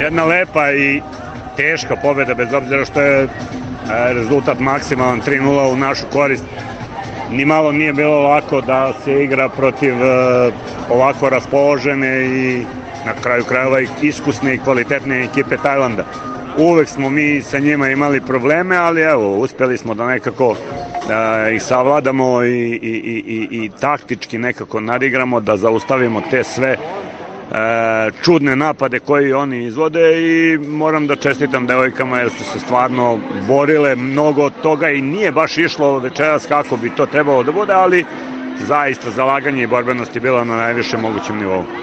jedna lepa i teška pobjeda, bez obzira što je rezultat maksimalan 3:0 u našu korist. Ni malo nije bilo lako da se igra protiv ovako raspoložene i na kraju krajeva iskusne i kvalitetne ekipe Tajlanda. Uvek smo mi sa njima imali probleme, ali evo, uspeli smo da nekako ih savladamo i taktički nekako nadigramo, da zaustavimo te sve čudne napade koji oni izvode i moram da čestitam devojkama jer su se stvarno borile mnogo od toga i nije baš išlo večeras kako bi to trebalo da bude, ali zaista zalaganje i borbenost je bila na najvišem mogućem nivou.